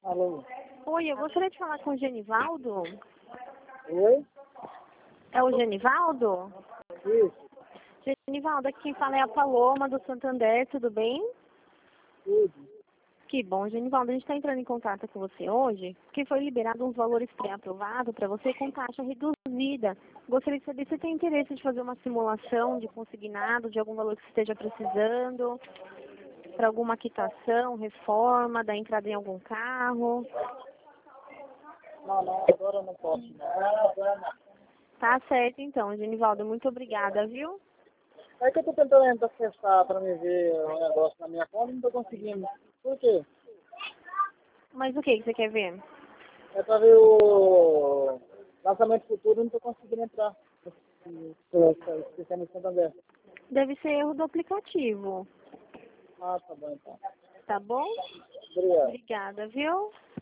Alô? Oi, eu gostaria de falar com o Genivaldo. Oi? É o Genivaldo? Isso, Genivaldo, aqui quem fala é a Paloma do Santander, tudo bem? tudo. Que bom, Genivaldo, a gente está entrando em contato com você hoje, porque foi liberado uns valores pré-aprovados para você com taxa reduzida. Gostaria de saber se você tem interesse de fazer uma simulação de consignado, de algum valor que você esteja precisando, para alguma quitação, reforma, da entrada em algum carro. Não, agora eu não posso. Não. Tá certo então, Genivaldo, muito obrigada, viu? É que eu tô tentando acessar para me ver o negócio na minha conta e não tô conseguindo. Por quê? Mas o que você quer ver? É para ver o lançamento futuro e não tô conseguindo entrar. Esquecendo o Santander. Deve ser erro do aplicativo, Ah, tá bom então. tá bom? Obrigado. Obrigada, viu?